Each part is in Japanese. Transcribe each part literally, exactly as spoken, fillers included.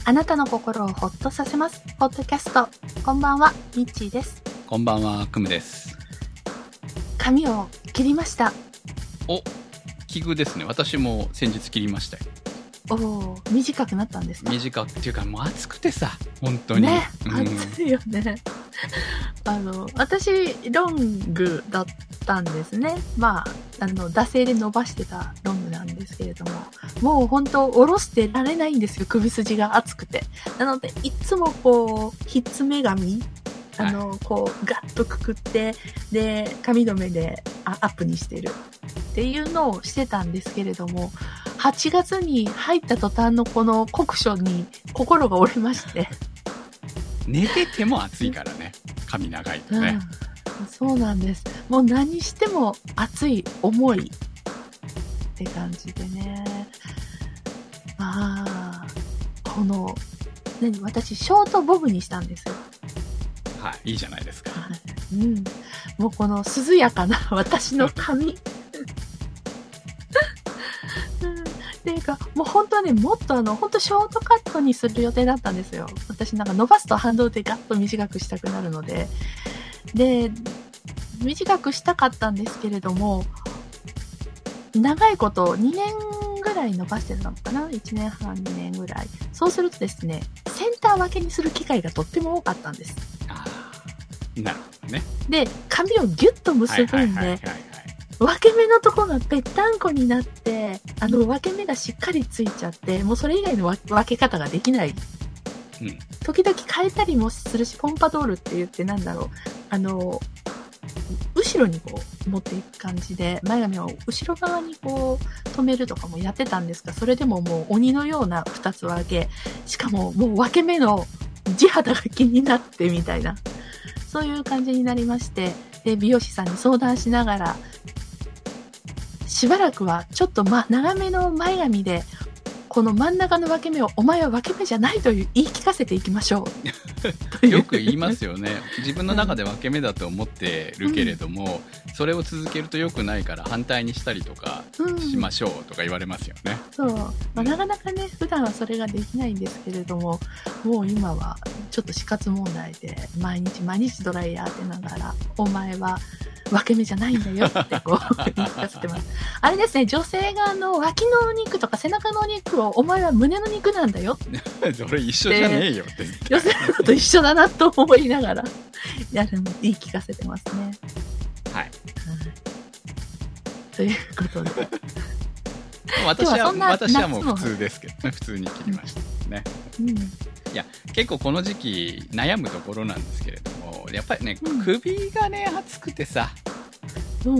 あなたの心をほっとさせますポッドキャスト。こんばんは、ミッチーです。 こんばんは、クムです。 髪を切りました。 お、奇遇ですね。私も先日切りましたよ。 おお、短くなったんですか？ 短くっていうか、もう暑くてさ、本当にね、 うん、 暑いよね。あの私ロングだったんですね。まああの惰性で伸ばしてたロングなんですけれども、もう本当下ろしてられないんですよ、首筋が熱くて。なのでいつもこうひっつめ髪、あの、はい、こうガッとくくってで髪留めでアップにしてるっていうのをしてたんですけれども、はちがつに入った途端のこの酷暑に心が折れまして寝てても暑いからね、髪長いとね、 うん、そうなんです。もう何しても暑い、重いって感じでね。まあこの何、私ショートボブにしたんですよ。 はい、いいじゃないですか、はい、 うん、もうこの涼やかな私の髪っていうか、もう本当はね、もっとあの、本当ショートカットにする予定だったんですよ。私なんか伸ばすと反動でガッと短くしたくなるので。で、短くしたかったんですけれども、長いことにねんぐらい伸ばしてたのかな ?いちねんはん、にねんぐらい。そうするとですね、センター分けにする機会がとっても多かったんです。 ああ、なるほどね。 で、髪をギュッと結ぶんで、分け目のところがぺったんこになって、あの分け目がしっかりついちゃって、もうそれ以外の分け方ができない。うん、時々変えたりもするし、ポンパドールって言ってなんだろう、あの後ろにこう持っていく感じで前髪を後ろ側にこう止めるとかもやってたんですが、それでももう鬼のような二つ分け、しかももう分け目の地肌が気になってみたいな、そういう感じになりまして、で美容師さんに相談しながら、しばらくはちょっとま長めの前髪でこの真ん中の分け目をお前は分け目じゃないという言い聞かせていきましょうよく言いますよね。自分の中で分け目だと思ってるけれども、うん、それを続けると良くないから反対にしたりとかしましょうとか言われますよね、 うん、そう、まあ、なかなかね普段はそれができないんですけれども、もう今はちょっと死活問題で毎日毎日ドライヤー当てながら、お前は分け目じゃないんだよってこう言い聞かせてます。あれですね、女性があの脇のお肉とか背中のお肉をお前は胸の肉なんだよそれ一緒じゃねえよって女性のと一緒だなと思いながらやるの言い聞かせてますね。 はい、 ということで私は私はもう普通ですけどね、普通に切りましたね、うん、いや結構この時期悩むところなんですけれども、やっぱりね、うん、首がね熱くてさ、うんうんうん、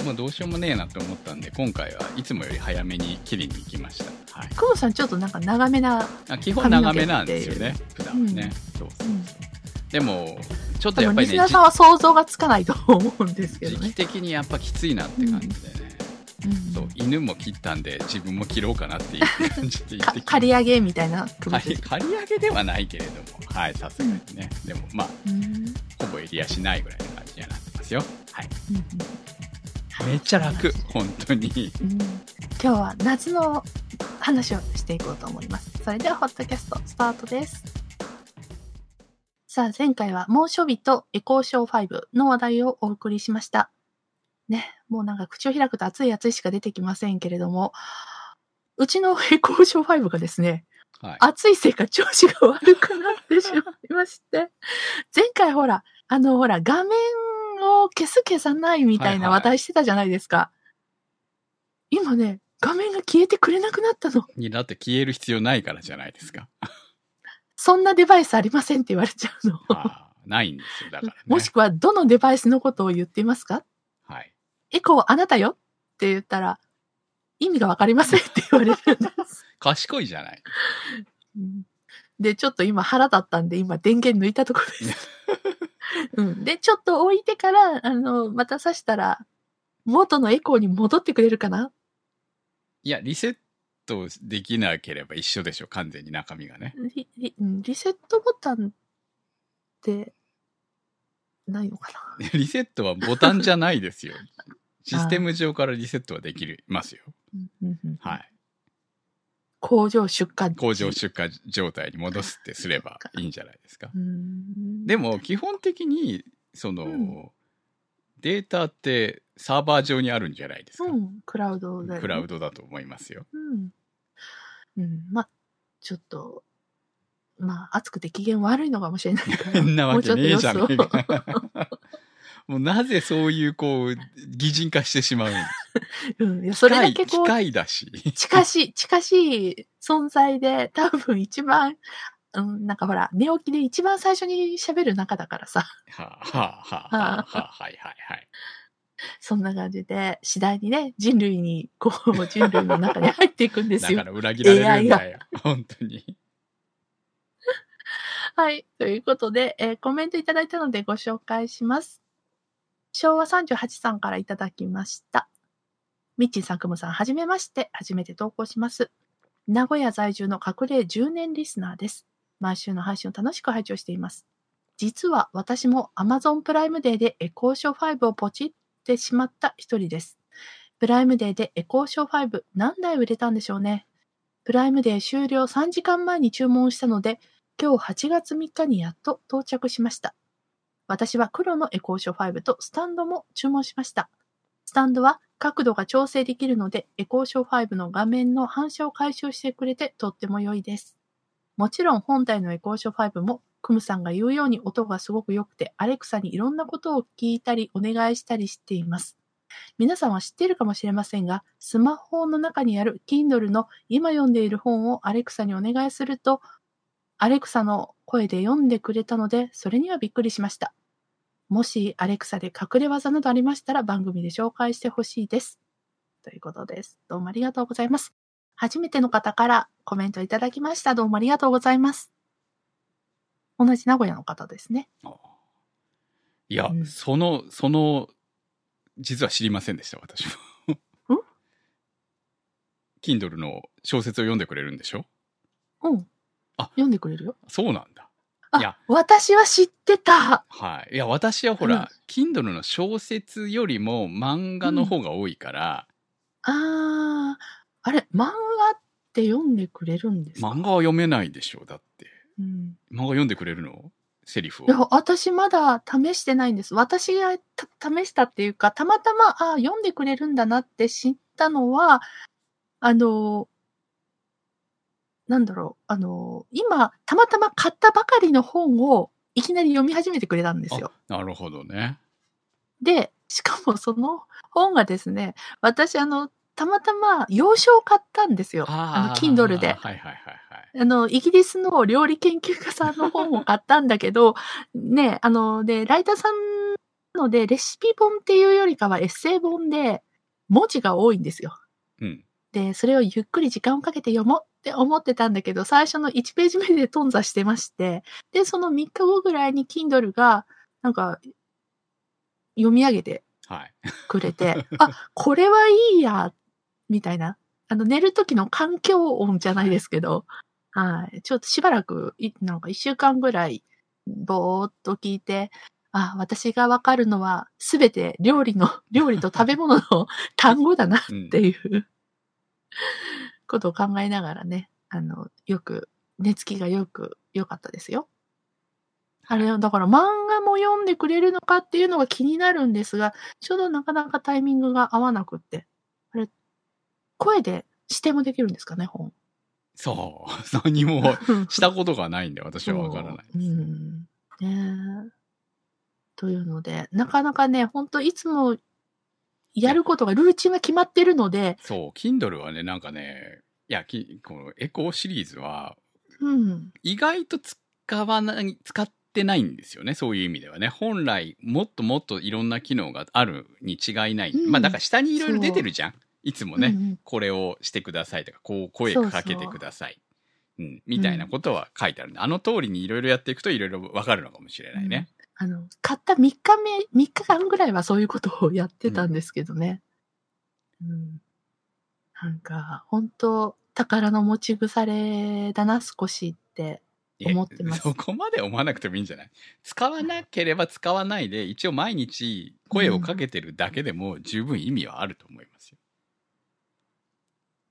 もうどうしようもねえなと思ったんで、今回はいつもより早めに切りに行きました。はい、 久保さんちょっとなんか長めなあ、基本長めなんですよね、普段はね、うん、そうそうそう、うん、でもちょっとやっぱりね、 リスナーさんは想像がつかないと思うんですけどね、 時期的にやっぱきついなって感じでね、うんうん、そう、犬も切ったんで自分も切ろうかなっていう感じで言ってき刈り上げみたいな刈り上げではないけれども、はい、さすがにね、うん、でもまあ、うん、ほぼ襟足ないぐらいの感じにはなってますよ。はい、うんうん、めっちゃ楽、本当に、うん、 今日は夏の話をしていこうと思います。それではホットキャストスタートです。さあ、前回は猛暑日とエコーショーファイブの話題をお送りしました。ね、もうなんか口を開くと熱い熱いしか出てきませんけれども、うちのエコーショーファイブがですね、はい、暑いせいか調子が悪くなってしまいまして、前回ほら、あのほら、画面を消す消さないみたいな話題してたじゃないですか。はいはい、今ね、画面が消えてくれなくなったの。 いや、だって消える必要ないからじゃないですか。 そんなデバイスありませんって言われちゃうの。 あ、ないんですよ、だからね。 もしくは、どのデバイスのことを言っていますか？ はい。 エコーあなたよって言ったら、意味がわかりませんって言われるんです。 賢いじゃない。 うん、で、ちょっと今腹立ったんで、今電源抜いたところです。うん、で、ちょっと置いてから、あの、また挿したら、元のエコーに戻ってくれるかな？ いや、リセットできなければ一緒でしょ、完全に中身がね。 リ、リ、リセットボタンって、ないのかな？ リセットはボタンじゃないですよ。システム上からリセットはできますよ。はい。 工場出荷。 工場出荷状態に戻すってすればいいんじゃないですか。でも、基本的に、その、うん、データってサーバー上にあるんじゃないですか。 うん、クラウドだよね。 クラウドだと思いますよ。 うん。うん、まあ、ちょっと、まあ、暑くて機嫌悪いのかもしれないから。 そんなわけねえじゃねえか。もうなぜそういう、こう、擬人化してしまうんですうん、いや、それだけこう、 機械だし。 近しい、近しい存在で、多分一番、うん、なんかほら、寝起きで一番最初に喋る中だからさ。 はあ、はあ、はあ、はあ、はいはいはい。 そんな感じで、次第にね、人類に、こう、人類の中に入っていくんですよ。 だから裏切られるんだよ。本当に。 はい。ということで、えー、コメントいただいたのでご紹介します。しょうわさんじゅうはちさんからいただきました。みっちんさん、くむさん、はじめまして。初めて投稿します。名古屋在住の隠れじゅうねんリスナーです。毎週の配信を楽しく拝聴しています。実は私も Amazon プライムデーでエコーショーファイブをポチってしまった一人です。プライムデーでエコーショーファイブ何台売れたんでしょうね。プライムデー終了さんじかんまえに注文したので、今日はちがつみっかにやっと到着しました。私は黒のエコーショーファイブとスタンドも注文しました。スタンドは角度が調整できるので、エコーショーファイブの画面の反射を解消してくれてとっても良いです。もちろん本体のエコーショーファイブも、クムさんが言うように音がすごく良くて、アレクサにいろんなことを聞いたりお願いしたりしています。皆さんは知っているかもしれませんが、スマホの中にある Kindle の今読んでいる本をアレクサにお願いすると、アレクサの声で読んでくれたので、それにはびっくりしました。もしアレクサで隠れ技などありましたら番組で紹介してほしいです。ということです。どうもありがとうございます。初めての方からコメントいただきました。どうもありがとうございます。同じ名古屋の方ですね。 いや、うん、その、その、実は知りませんでした、私も。ん Kindle の小説を読んでくれるんでしょ？ うん。あ、読んでくれるよ。 そうなんだ。 いや、私は知ってた。 はい。いや、私はほら、うん、Kindle の小説よりも漫画の方が多いから。 うん、あー、あれ、漫画って読んでくれるんですか？ 漫画は読めないでしょ、だって。うん、漫画読んでくれるの？セリフを。 いや、私まだ試してないんです。私が試したっていうか、たまたま、あ、読んでくれるんだなって知ったのは、あの、なんだろう、あの、今、たまたま買ったばかりの本をいきなり読み始めてくれたんですよ。 なるほどね。 で、しかもその本がですね、私あの、たまたま洋書を買ったんですよ。あの、Kindle で。 はいはいはいはい。 あの、イギリスの料理研究家さんの本を買ったんだけど、ね、あの、で、ライターさんなので、レシピ本っていうよりかはエッセイ本で、文字が多いんですよ。うん。で、それをゆっくり時間をかけて読もうって思ってたんだけど、最初のいちページ目で頓挫してまして、で、そのみっかごぐらいに Kindle が、なんか、読み上げてくれて、はい、あ、これはいいや、みたいな。あの、寝る時の環境音じゃないですけど、はい。ちょっとしばらく、なんかいっしゅうかんぐらい、ぼーっと聞いて、あ、私がわかるのは、すべて料理の、料理と食べ物の単語だなっていう、うん、ことを考えながらね、あの、よく、寝つきがよく、良かったですよ。あれ、だから漫画も読んでくれるのかっていうのが気になるんですが、ちょうどなかなかタイミングが合わなくって。あれ、声で指定もできるんですかね、本。 そう。何もしたことがないんで、私はわからないです。うん。 ねえ。というので、なかなかね、ほんといつもやることが、ルーチンが決まってるので。 そう、Kindle はね、なんかね、いや、きこのエコーシリーズは、 うん、 意外と使わない、使ってないんですよね、そういう意味ではね。本来、もっともっといろんな機能があるに違いない。うん、まあ、だから下にいろいろ出てるじゃん。いつもね、うんうん、これをしてくださいとか、こう声かけてください。そうそう、うん、みたいなことは書いてあるんで、うん、あの通りにいろいろやっていくといろいろわかるのかもしれないね。 うん、あの、買ったみっかめ、みっかかんぐらいはそういうことをやってたんですけどね。うん。うん、なんか、本当宝の持ち腐れだな、少しって思ってます。 そこまで思わなくてもいいんじゃない？使わなければ使わないで、一応毎日声をかけてるだけでも十分意味はあると思いますよ。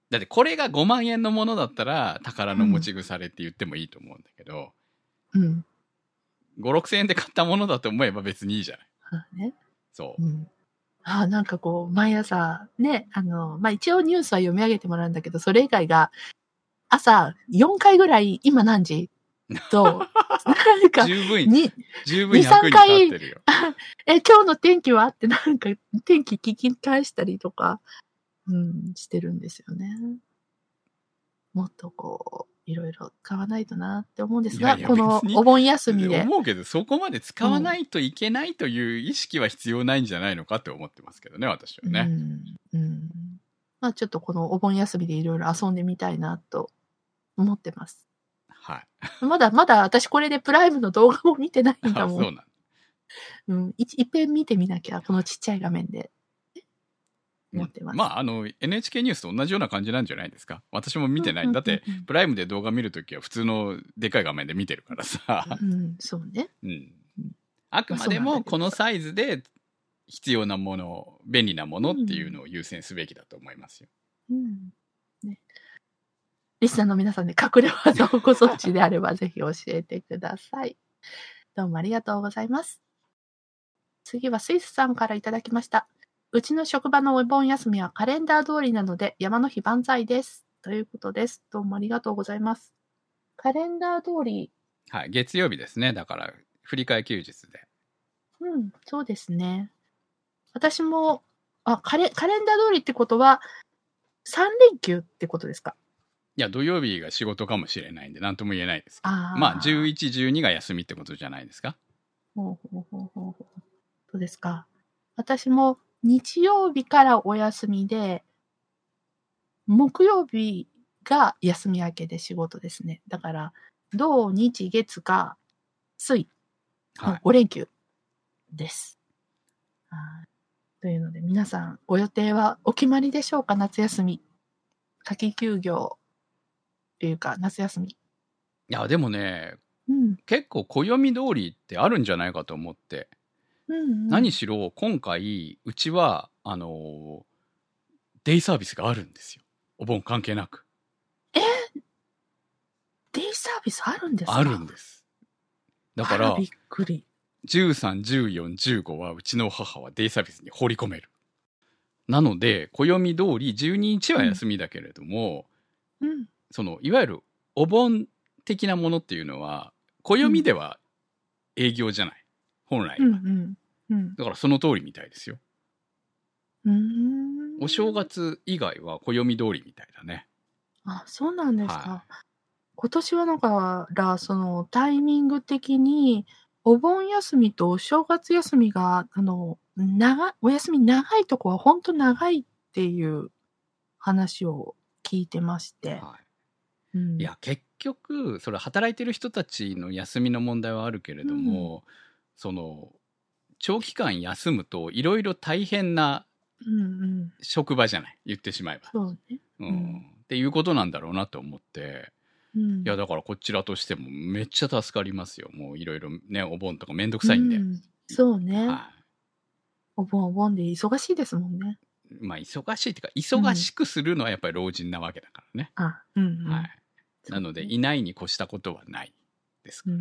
だってこれがごまんえんのものだったら宝の持ち腐れって言ってもいいと思うんだけど、 うん。 ご、ろくせんえんで買ったものだと思えば別にいいじゃない。 あね。 そう。 うん。ああ、なんかこう、毎朝、ね、あの、まあ、一応ニュースは読み上げてもらうんだけど、それ以外が、朝よんかいぐらい、今何時と、なんか、 十分、 に、 十分役に立ってるよ。 え、今日の天気はってなんか、天気聞き返したりとか、うん、してるんですよね。もっとこう、いろいろ使わないとなって思うんですが、いやいやこのお盆休みで。 思うけど、そこまで使わないといけないという意識は必要ないんじゃないのかって思ってますけどね、私はね。 うん。うん。まあちょっとこのお盆休みでいろいろ遊んでみたいなと思ってます。 はい。 まだまだ私これでプライムの動画も見てないんだもん。 あ、そうなん。 うん。い、いっぺん見てみなきゃ、このちっちゃい画面で。思ってます。 まあ、あの、エヌエイチケー ニュースと同じような感じなんじゃないですか。私も見てない。だって、プライムで動画見るときは普通のでかい画面で見てるからさ。 うん、そうね。 うん。あくまでもこのサイズで必要なもの、便利なものっていうのを優先すべきだと思いますよ。 うん。ね。リスナーの皆さんで隠れ技をご存知であればぜひ教えてください。どうもありがとうございます。次はスイスさんからいただきました。うちの職場のお盆休みはカレンダー通りなので山の日万歳です。ということです。どうもありがとうございます。カレンダー通り。 はい、月曜日ですね。だから振り替え休日で。 うん、そうですね。私も、あ、カレ、カレンダー通りってことはさん連休ってことですか？ いや、土曜日が仕事かもしれないんで何とも言えないですけど。あまあじゅういち、じゅうにが休みってことじゃないですか。 ほうほうほうほう。そうですか。私も日曜日からお休みで、木曜日が休み明けで仕事ですね。だから、土日月火水のご連休です。はい、というので、皆さんご予定はお決まりでしょうか？夏休み。夏季休業というか、夏休み。いや、でもね、 うん、 結構暦通りってあるんじゃないかと思って。うんうん、何しろ今回うちはあのー、デイサービスがあるんですよ。お盆関係なく。 えデイサービスあるんですか？ あるんです。だからびっくり。 じゅうさん、じゅうよん、じゅうごはうちの母はデイサービスに放り込める。なので暦通りじゅうににちは休みだけれども、うん、そのいわゆるお盆的なものっていうのは暦では営業じゃない、うん、本来は、うんうんうん、だからその通りみたいですよ。うーん、お正月以外は暦通りみたいだね。 あ、そうなんですか。はい、今年はなんか、そのタイミング的に、お盆休みとお正月休みが、あの、長い、お休み長いとこは本当長いっていう話を聞いてまして。はい。うん、いや、結局、それ働いてる人たちの休みの問題はあるけれども、うん、その、長期間休むといろいろ大変な職場じゃない、言ってしまえば。 そうね。 うん。っていうことなんだろうなと思って、うん、いやだからこちらとしてもめっちゃ助かりますよ。もういろいろね、お盆とかめんどくさいんで、うん、 そうね、はい、お盆お盆で忙しいですもんね。 まあ忙しいっていうか忙しくするのはやっぱり老人なわけだからね、 うん、あ、うん、うん、はい、 なのでいないに越したことはないですから、うん、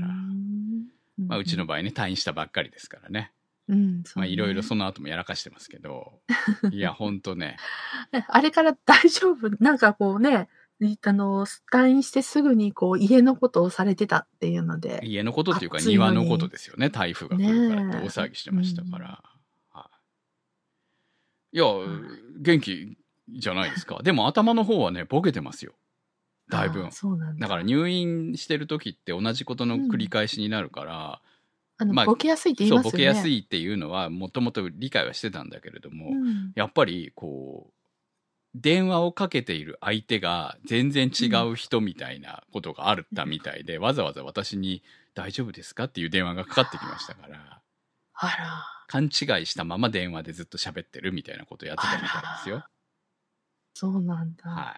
まあ、うちの場合ね退院したばっかりですからね、うん、まあいろいろその後もやらかしてますけどいやほんとねあれから大丈夫なんかこうね、あの、退院してすぐにこう家のことをされてたっていうので。 家のことっていうか庭のことですよね。台風が来るからって大騒ぎしてましたから。ね、うん、はい。いや、元気じゃないですか。でも頭の方はね、ボケてますよ。だいぶ。 そうなんだ。 だから入院してる時って同じことの繰り返しになるから、 うん、あの、まあ、ボケやすいって言いますよね。 そう、ボケやすいっていうのはもともと理解はしてたんだけれども、うん、やっぱりこう、電話をかけている相手が全然違う人みたいなことがあったみたいで、うん、わざわざ私に大丈夫ですかっていう電話がかかってきましたから、 あら、 勘違いしたまま電話でずっと喋ってるみたいなことをやってたみたいですよ。 そうなんだ。 はい。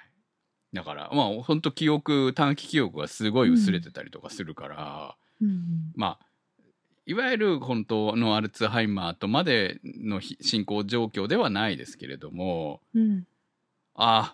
だからまあ本当記憶短期記憶がすごい薄れてたりとかするから、うんうん、まあいわゆる本当のアルツハイマーとまでの進行状況ではないですけれども、うん、ああ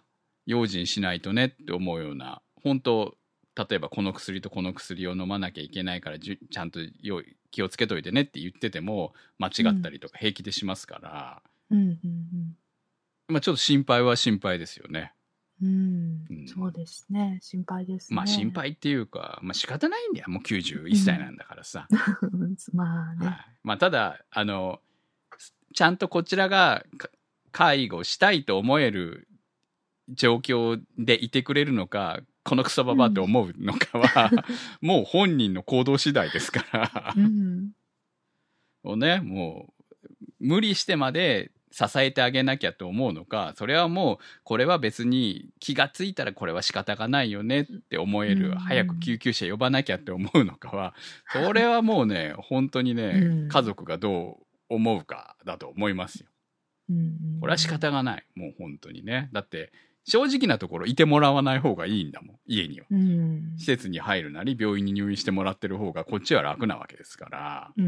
用心しないとねって思うような、本当例えばこの薬とこの薬を飲まなきゃいけないからちゃんと気をつけといてねって言ってても間違ったりとか平気でしますから、 うんうんうんうん、 まあちょっと心配は心配ですよね。 うん、うん、そうですね、心配ですね。 まあ心配っていうか、まあ仕方ないんだよ、もうきゅうじゅういっさいなんだからさ。 うん、まあね、はい、 まあただあのちゃんとこちらが介護したいと思える状況でいてくれるのか、このクソババアって思うのかは、うん、もう本人の行動次第ですから、うん、をね、もう無理してまで支えてあげなきゃと思うのか、それはもうこれは別に気がついたらこれは仕方がないよねって思える、うん、早く救急車呼ばなきゃって思うのかは、それはもうね本当にね、うん、家族がどう思うかだと思いますよ。うん、これは仕方がない、もう本当にね。だって正直なところいてもらわない方がいいんだもん、家には、うん、施設に入るなり病院に入院してもらってる方がこっちは楽なわけですから、うん、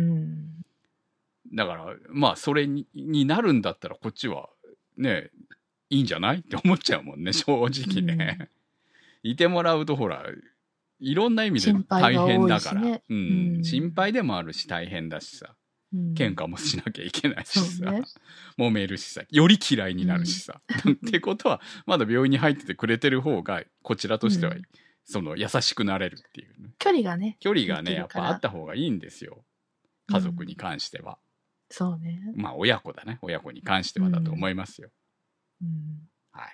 だからまあそれ に, になるんだったらこっちはねいいんじゃないって思っちゃうもんね、正直ね、うん、いてもらうとほらいろんな意味で大変だから、ね、うんうん、心配でもあるし大変だしさ、うん、喧嘩もしなきゃいけないしさ、ね、揉めるしさ、より嫌いになるしさ、うん、ってことはまだ病院に入っててくれてる方がこちらとしては、うん、その優しくなれるっていう、ね、 距離がね距離がねやっぱあった方がいいんですよ、家族に関しては、うん、 そうね、 まあ親子だね、親子に関してはだと思いますよ、うんうん、はい、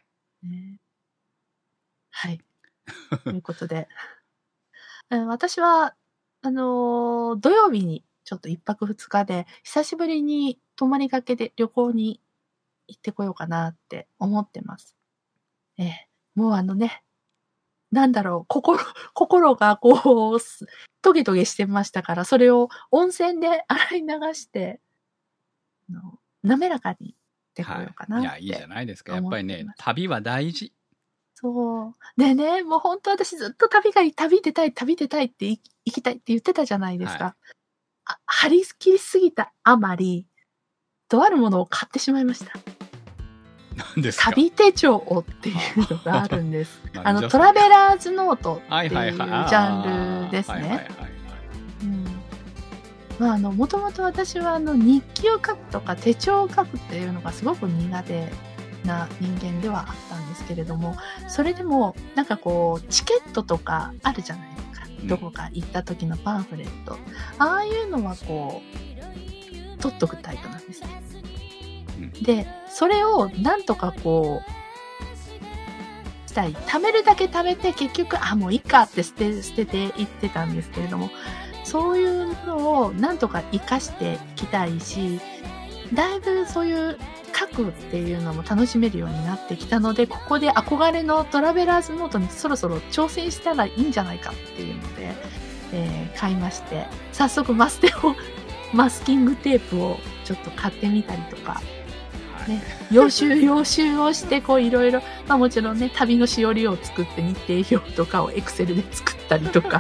ね、はいということで私はあのー、土曜日にちょっと一泊二日で久しぶりに泊まりがけで旅行に行ってこようかなって思ってます。ええ、もうあのね、なんだろう、心、心がこう、トゲトゲしてましたから、それを温泉で洗い流して、の滑らかに行ってこようかなって、はい。 いや、いいじゃないですか。やっぱりね、旅は大事。 そう。でね、もう本当私ずっと旅がいい、旅出たい、旅出たいって行きたいって言ってたじゃないですか。はい、あ張り切りすぎたあまり、とあるものを買ってしまいました。 何ですか？ 旅手帳っていうのがあるんです。あの、トラベラーズノートっていうジャンルですね。まあ、あの、もともと私はあの、日記を書くとか手帳を書くっていうのがすごく苦手な人間ではあったんですけれども、それでも、なんかこう、チケットとかあるじゃないですか。どこか行った時のパンフレット。ああいうのはこう、取っとくタイプなんですね。で、それをなんとかこう、したい。貯めるだけ貯めて結局、あ、もういいかって捨て、捨てていってたんですけれども、そういうのをなんとか活かしていきたいし、だいぶそういう書くっていうのも楽しめるようになってきたので、ここで憧れのトラベラーズノートにそろそろ挑戦したらいいんじゃないかっていうので、えー、買いまして、早速マステを、マスキングテープをちょっと買ってみたりとか、ね、予習予習をしてこういろいろ、まあもちろんね、旅のしおりを作って日程表とかをエクセルで作ったりとか、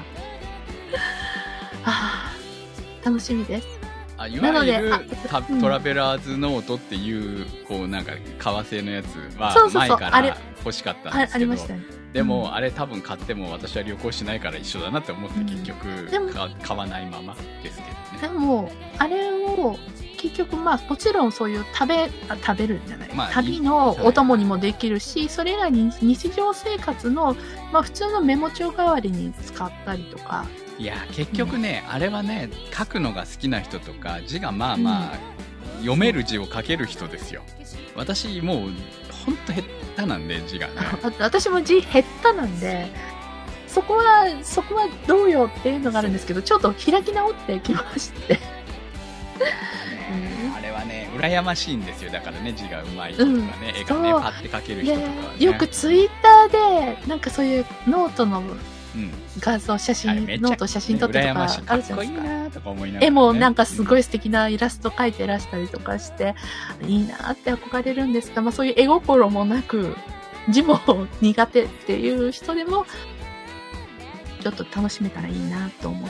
はあ、楽しみです。 あ、いわゆるトラベラーズノートっていう、こうなんか革製のやつは前から欲しかったんですけど、そうそうそう、ありましたね。でも、うん、あれ多分買っても私は旅行しないから一緒だなって思って結局、うん、買わないままですけどね。 でもあれを結局まあもちろんそういう食べ食べるんじゃない、まあ、旅のお供にもできるし、はい、それ以外に日常生活のまあ普通のメモ帳代わりに使ったりとか。 いや結局ね、うん、あれはね書くのが好きな人とか字がまあまあ、うん、読める字を書ける人ですよ。私もうほんと下手なんで字がね私も字下手なんでそこはそこはどうよっていうのがあるんですけど、ちょっと開き直ってきましてあれはね羨ましいんですよ。だからね字がうまい人とかね、うん、絵がねパッて描ける人とか、ね、 よくツイッターでなんかそういうノートの画像、写真、ノート写真撮ってとかあるじゃないですか。絵もなんかすごい素敵なイラスト描いてらしたりとかして、うん、いいなって憧れるんですが、まあそういう絵心もなく字も苦手っていう人でもちょっと楽しめたらいいなと思って、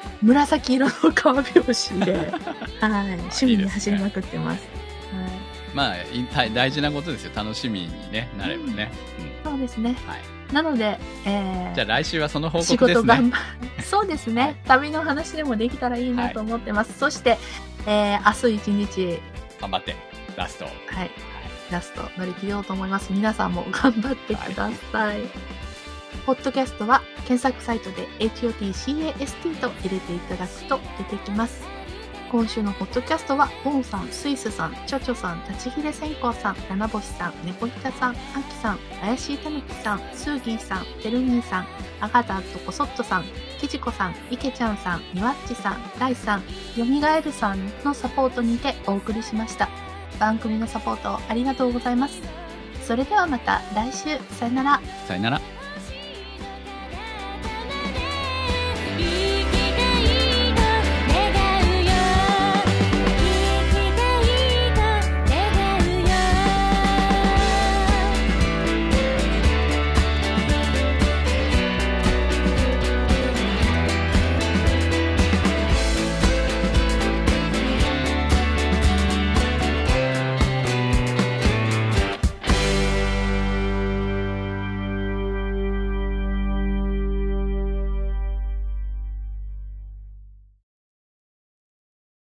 紫色の革表紙で、はい、趣味に走りまくってます。はい、 まあ大事なことですよ。楽しみに、ね、なればね、 うんうん、そうですね、はい、なので、えー、 じゃあ来週はその報告ですね。 仕事頑張そうですね、はい、旅の話でもできたらいいなと思ってます、はい、そして、えー、明日一日頑張ってラスト、はい、 はい、ラスト乗り切ろうと思います。皆さんも頑張ってください、はい、ポッドキャストは検索サイトで エイチオーティーシーエーエスティー と入れていただくと出てきます。今週のポッドキャストはボンさん、スイスさん、チョチョさん、立ちひれ線香さん、七星さん、猫ひたさん、あきさん、怪しいたぬきさん、スーギーさん、てるみーさん、あがたとこそっとさん、きじこさん、いけちゃんさん、にわっちさん、だいさん、よみがえるさんのサポートにてお送りしました。番組のサポートありがとうございます。それではまた来週、さよなら。 さよなら。